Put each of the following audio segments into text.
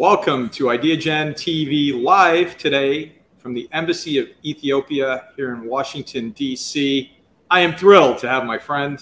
Welcome to IdeaGen TV live today from the Embassy of Ethiopia here in Washington, D.C. I am thrilled to have my friend,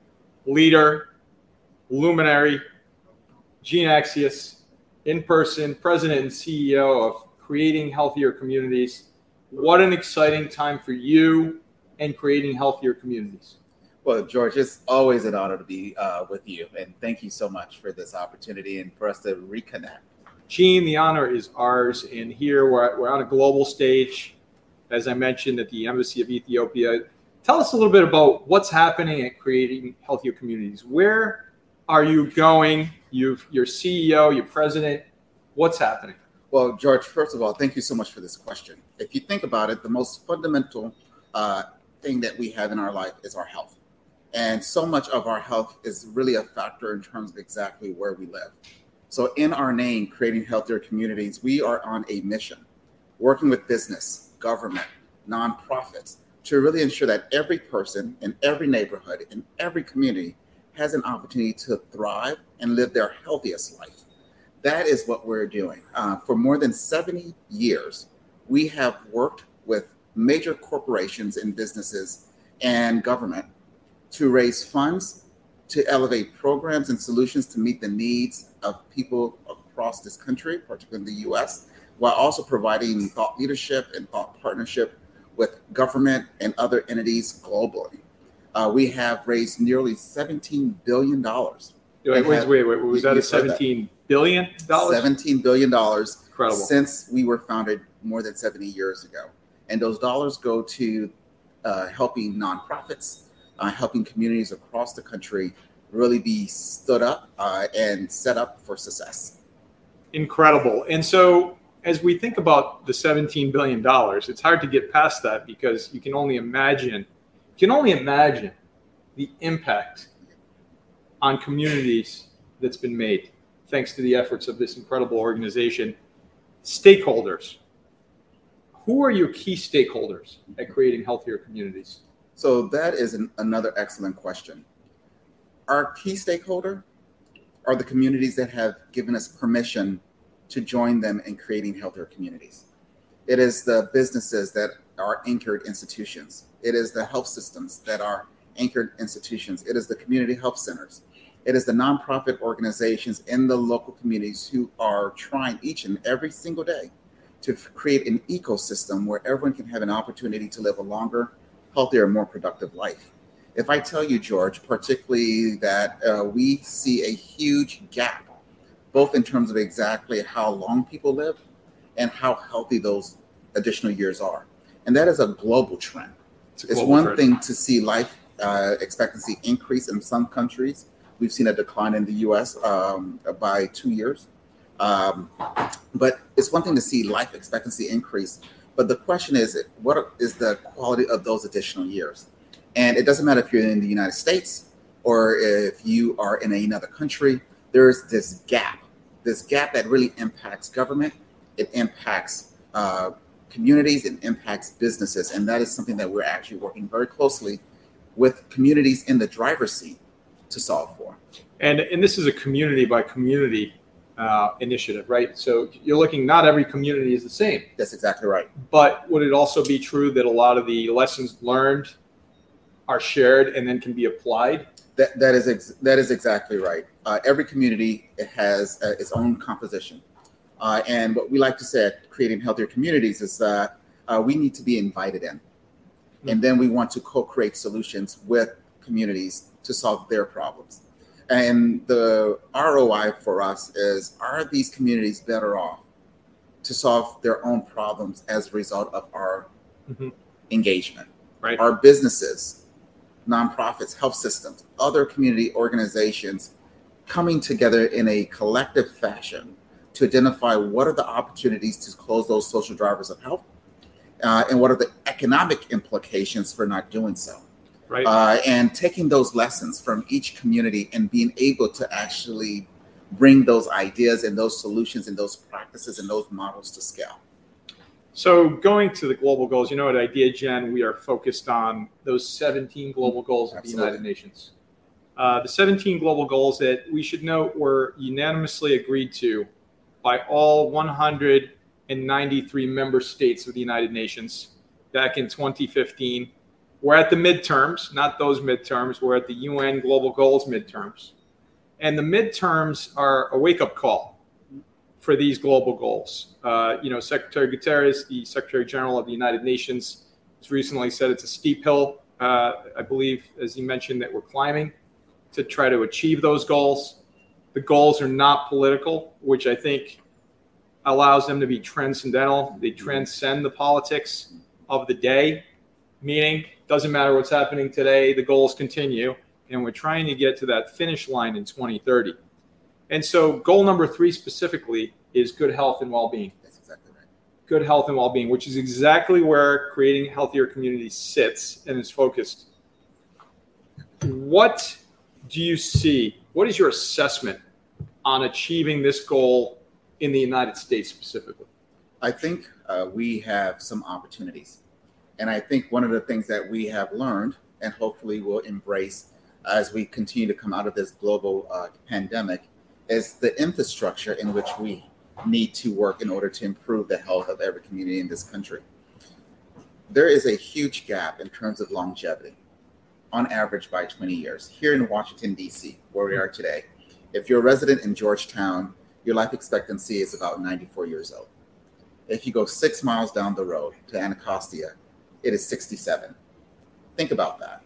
leader, luminary, Gene Axius, in person, president and CEO of Creating Healthier Communities. What an exciting time for you and creating healthier communities. Well, George, it's always an honor to be with you. And thank you so much for this opportunity and for us to reconnect. Gene, the honor is ours. And here we're on a global stage, as I mentioned, at the Embassy of Ethiopia. Tell us a little bit about what's happening at Creating Healthier Communities. Where are you going? Your CEO, your president. What's happening? Well, George, first of all, thank you so much for this question. If you think about it, the most fundamental thing that we have in our life is our health. And so much of our health is really a factor in terms of exactly where we live. So in our name, Creating Healthier Communities, we are on a mission, working with business, government, nonprofits, to really ensure that every person in every neighborhood, in every community, has an opportunity to thrive and live their healthiest life. That is what we're doing. For more than 70 years, we have worked with major corporations and businesses and government to raise funds, to elevate programs and solutions to meet the needs of people across this country, particularly in the U.S., while also providing thought leadership and thought partnership with government and other entities globally. We have raised nearly $17 billion. Wait. Was that a $17 billion? $17 billion. Incredible. Since we were founded more than 70 years ago. And those dollars go to helping nonprofits, helping communities across the country really be stood up and set up for success. Incredible. And so as we think about the $17 billion, it's hard to get past that because you can only imagine the impact on communities that's been made thanks to the efforts of this incredible organization. Stakeholders. Who are your key stakeholders at Creating Healthier Communities? So that is another excellent question. Our key stakeholder are the communities that have given us permission to join them in creating healthier communities. It is the businesses that are anchored institutions. It is the health systems that are anchored institutions. It is the community health centers. It is the nonprofit organizations in the local communities who are trying each and every single day to create an ecosystem where everyone can have an opportunity to live a longer, healthier, more productive life. If I tell you, George, particularly that we see a huge gap, both in terms of exactly how long people live and how healthy those additional years are. And that is a global trend. It's one thing to see life expectancy increase in some countries. We've seen a decline in the U.S. By 2 years. But it's one thing to see life expectancy increase. But the question is, what is the quality of those additional years? And it doesn't matter if you're in the United States or if you are in another country, there's this gap that really impacts government. It impacts communities, it impacts businesses. And that is something that we're actually working very closely with communities in the driver's seat to solve for. And this is a community by community initiative, right? So you're looking, not every community is the same. That's exactly right. But would it also be true that a lot of the lessons learned are shared and then can be applied? That is exactly right. Every community has its own composition. And what we like to say at Creating Healthier Communities is that we need to be invited in. Mm-hmm. And then we want to co-create solutions with communities to solve their problems. And the ROI for us is, are these communities better off to solve their own problems as a result of our engagement? Right. Our businesses, nonprofits, health systems, other community organizations coming together in a collective fashion to identify what are the opportunities to close those social drivers of health and what are the economic implications for not doing so. Right. And taking those lessons from each community and being able to actually bring those ideas and those solutions and those practices and those models to scale. So going to the global goals, at IdeaGen, we are focused on those 17 global goals of the United Nations. The 17 global goals that we should note were unanimously agreed to by all 193 member states of the United Nations back in 2015. We're at the midterms, not those midterms. We're at the UN Global Goals midterms. And the midterms are a wake-up call for these global goals. Secretary Guterres, the Secretary General of the United Nations, has recently said it's a steep hill, I believe, as he mentioned, that we're climbing to try to achieve those goals. The goals are not political, which I think allows them to be transcendental. They transcend the politics of the day, meaning doesn't matter what's happening today, the goals continue, and we're trying to get to that finish line in 2030. And so goal number 3 specifically is good health and well-being. That's exactly right. Good health and well-being, which is exactly where creating healthier communities sits and is focused. What do you see? What is your assessment on achieving this goal in the United States specifically? I think we have some opportunities. And I think one of the things that we have learned and hopefully will embrace as we continue to come out of this global pandemic is the infrastructure in which we need to work in order to improve the health of every community in this country. There is a huge gap in terms of longevity, on average by 20 years. Here in Washington, D.C., where we are today, if you're a resident in Georgetown, your life expectancy is about 94 years old. If you go 6 miles down the road to Anacostia, it is 67. Think about that.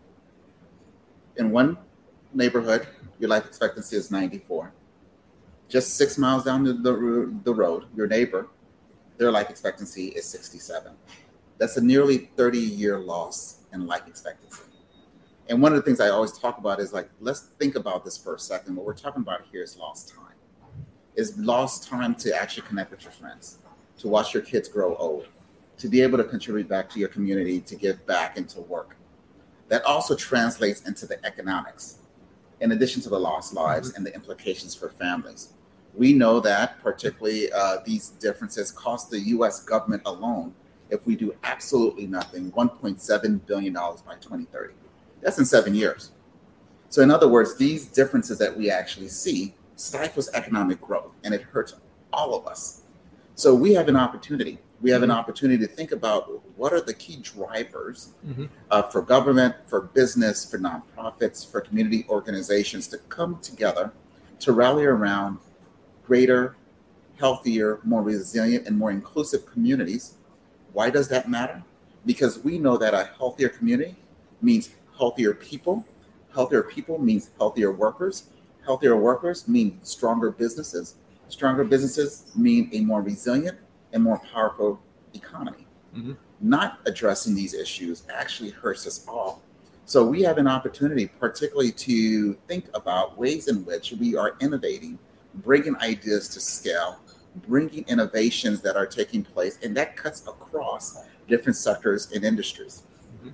In one neighborhood, your life expectancy is 94. Just 6 miles down the road, your neighbor, their life expectancy is 67. That's a nearly 30-year loss in life expectancy. And one of the things I always talk about is let's think about this for a second. What we're talking about here is lost time. Is lost time to actually connect with your friends, to watch your kids grow old, to be able to contribute back to your community, to give back into work. That also translates into the economics, in addition to the lost lives and the implications for families. We know that particularly these differences cost the U.S. government alone, if we do absolutely nothing, $1.7 billion by 2030. That's in 7 years. So in other words, these differences that we actually see stifles economic growth, and it hurts all of us. So we have an opportunity. We have an opportunity to think about what are the key drivers for government, for business, for nonprofits, for community organizations to come together to rally around greater, healthier, more resilient, and more inclusive communities. Why does that matter? Because we know that a healthier community means healthier people. Healthier people means healthier workers. Healthier workers mean stronger businesses. Stronger businesses mean a more resilient and more powerful economy. Not addressing these issues actually hurts us all. So we have an opportunity, particularly to think about ways in which we are innovating, bringing ideas to scale, bringing innovations that are taking place, and that cuts across different sectors and industries.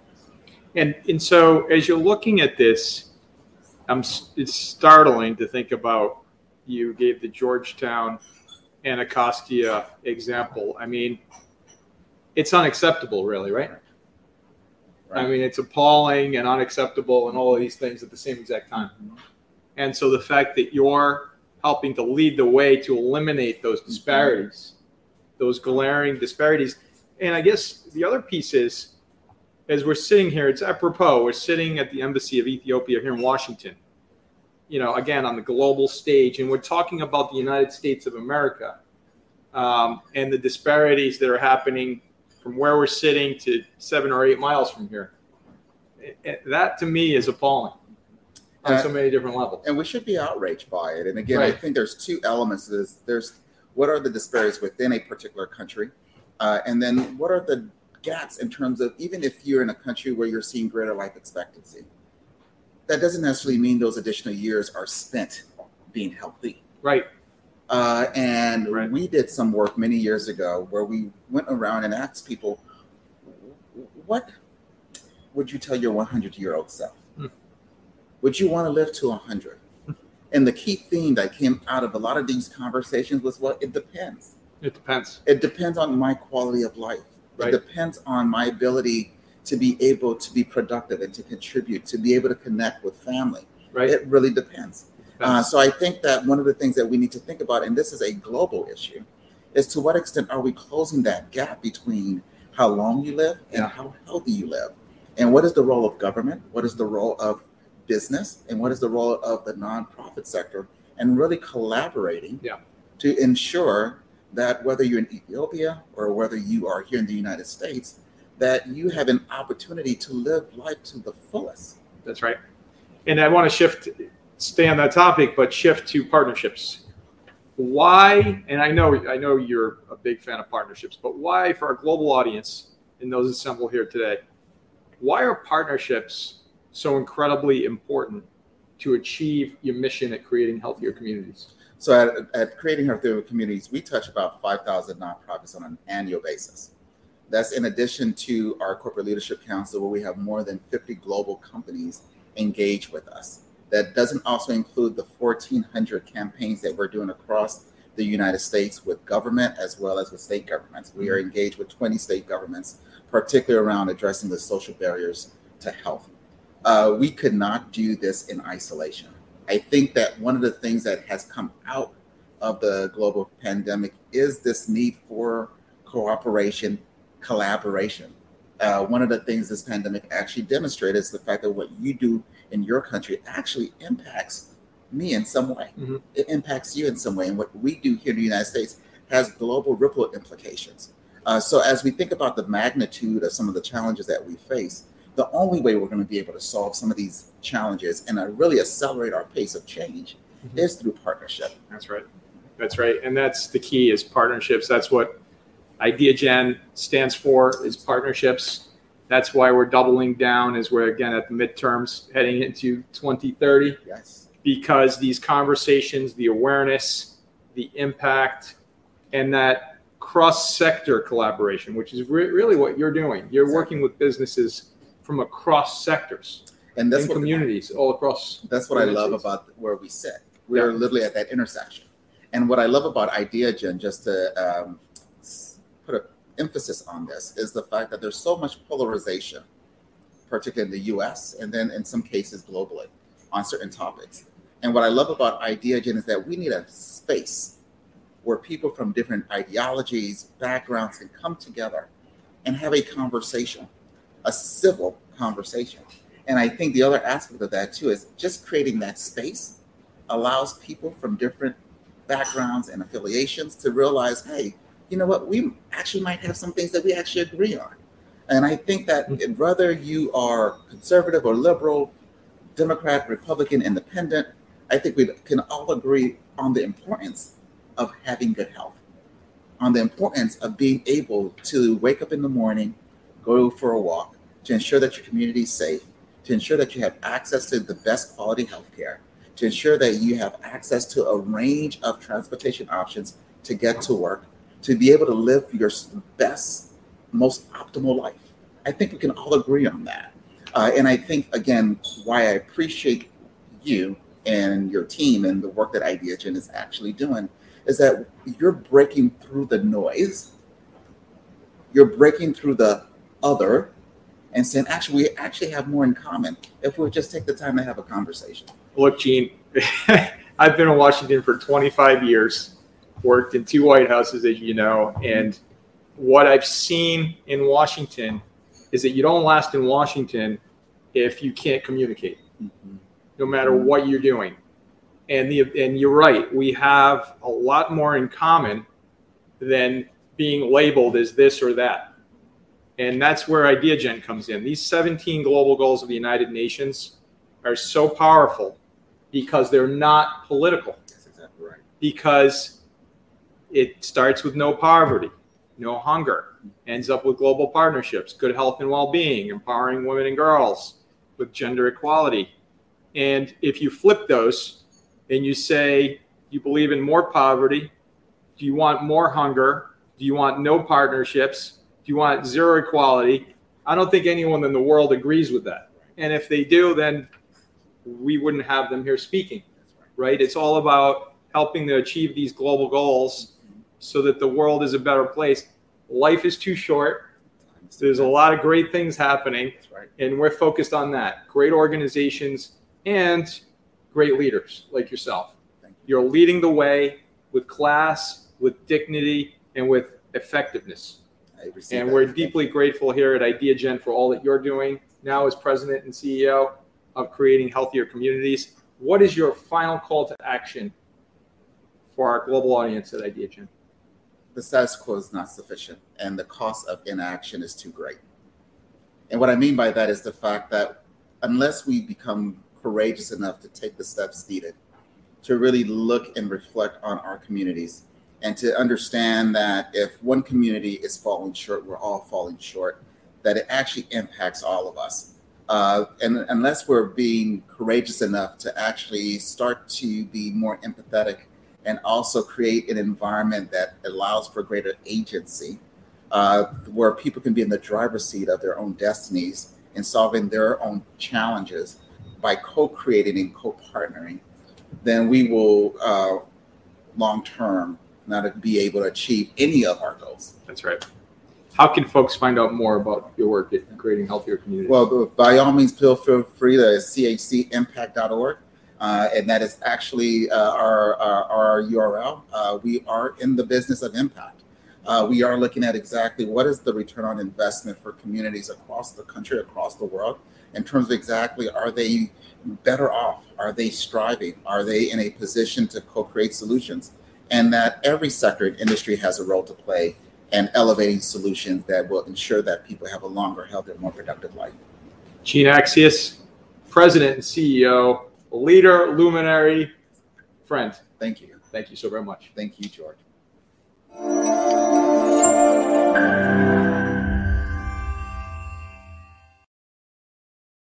And so as you're looking at this, it's startling to think about, you gave the Georgetown Anacostia example. I mean, it's unacceptable, really, right? I mean, it's appalling and unacceptable and all of these things at the same exact time. And so the fact that you're helping to lead the way to eliminate those disparities, those glaring disparities. And I guess the other piece is, as we're sitting here, it's apropos, we're sitting at the Embassy of Ethiopia here in Washington, again, on the global stage, and we're talking about the United States of America and the disparities that are happening from where we're sitting to 7 or 8 miles from here. That, to me, is appalling on so many different levels. And we should be outraged by it. And again, I think there's 2 elements to this. There's what are the disparities within a particular country? And then what are the gaps in terms of, even if you're in a country where you're seeing greater life expectancy, that doesn't necessarily mean those additional years are spent being healthy. And we did some work many years ago where we went around and asked people, what would you tell your 100-year-old self? Would you want to live to 100? And the key theme that came out of a lot of these conversations was, well, it depends. It depends. It depends on my quality of life. It depends on my ability to be able to be productive and to contribute, to be able to connect with family. It really depends. So I think that one of the things that we need to think about, and this is a global issue, is to what extent are we closing that gap between how long you live and how healthy you live? And what is the role of government? What is the role of business? And what is the role of the nonprofit sector? And really collaborating to ensure that whether you're in Ethiopia or whether you are here in the United States, that you have an opportunity to live life to the fullest. That's right. And I want to stay on that topic, but shift to partnerships. Why, and I know you're a big fan of partnerships, but why, for our global audience and those assembled here today, why are partnerships so incredibly important to achieve your mission at creating healthier communities? So at Creating Healthier Communities, we touch about 5,000 nonprofits on an annual basis. That's in addition to our Corporate Leadership Council, where we have more than 50 global companies engaged with us. That doesn't also include the 1,400 campaigns that we're doing across the United States with government as well as with state governments. We are engaged with 20 state governments, particularly around addressing the social barriers to health. We could not do this in isolation. I think that one of the things that has come out of the global pandemic is this need for cooperation, collaboration. One of the things this pandemic actually demonstrated is the fact that what you do in your country actually impacts me in some way. Mm-hmm. It impacts you in some way. And what we do here in the United States has global ripple implications. So as we think about the magnitude of some of the challenges that we face, the only way we're going to be able to solve some of these challenges and really accelerate our pace of change is through partnership. That's right. That's right. And that's the key, is partnerships. That's what IdeaGen stands for, is partnerships. That's why we're doubling down as we're, again, at the midterms heading into 2030. Yes. Because these conversations, the awareness, the impact, and that cross-sector collaboration, which is really what you're doing. You're working with businesses from across sectors and communities all across. That's what I love about where we sit. We're literally at that intersection. And what I love about IdeaGen, just to put an emphasis on this, is the fact that there's so much polarization, particularly in the US, and then in some cases globally, on certain topics. And what I love about IdeaGen is that we need a space where people from different ideologies, backgrounds can come together and have a conversation, a civil conversation. And I think the other aspect of that too is just creating that space allows people from different backgrounds and affiliations to realize, hey, you know what, we actually might have some things that we actually agree on. And I think that whether you are conservative or liberal, Democrat, Republican, Independent, I think we can all agree on the importance of having good health, on the importance of being able to wake up in the morning, go for a walk, to ensure that your community is safe, to ensure that you have access to the best quality health care, to ensure that you have access to a range of transportation options to get to work, to be able to live your best, most optimal life. I think we can all agree on that. And I think, again, why I appreciate you and your team and the work that IdeaGen is actually doing is that you're breaking through the noise. You're breaking through the other and saying, actually, we actually have more in common if we just take the time to have a conversation. Look, Gene, I've been in Washington for 25 years, worked in 2 White Houses, as you know, and what I've seen in Washington is that you don't last in Washington if you can't communicate, no matter what you're doing. And you're right, we have a lot more in common than being labeled as this or that. And that's where IdeaGen comes in. These 17 global goals of the United Nations are so powerful because they're not political. That's exactly right. Because it starts with no poverty, no hunger, ends up with global partnerships, good health and well-being, empowering women and girls with gender equality. And if you flip those and you say you believe in more poverty, do you want more hunger? Do you want no partnerships? Do you want zero equality? I don't think anyone in the world agrees with that. And if they do, then we wouldn't have them here speaking, right? It's all about helping to achieve these global goals so that the world is a better place. Life is too short. There's a lot of great things happening, and we're focused on that. Great organizations and great leaders like yourself. Thank you. You're leading the way with class, with dignity, and with effectiveness. And we're deeply grateful here at IdeaGen for all that you're doing now as president and CEO of creating healthier communities. What is your final call to action for our global audience at IdeaGen? The status quo is not sufficient, and the cost of inaction is too great. And what I mean by that is the fact that unless we become courageous enough to take the steps needed to really look and reflect on our communities, and to understand that if one community is falling short, we're all falling short, that it actually impacts all of us. And unless we're being courageous enough to actually start to be more empathetic and also create an environment that allows for greater agency, where people can be in the driver's seat of their own destinies and solving their own challenges by co-creating and co-partnering, then we will long-term not be able to achieve any of our goals. That's right. How can folks find out more about your work at creating healthier communities? Well, by all means, feel free to chcImpact.org. And that is actually our URL. We are in the business of impact. We are looking at exactly what is the return on investment for communities across the country, across the world, in terms of exactly, are they better off? Are they striving? Are they in a position to co-create solutions? And that every sector and industry has a role to play in elevating solutions that will ensure that people have a longer, healthier, more productive life. Gene Axius, President and CEO, leader, luminary, friend. Thank you. Thank you so very much. Thank you, George.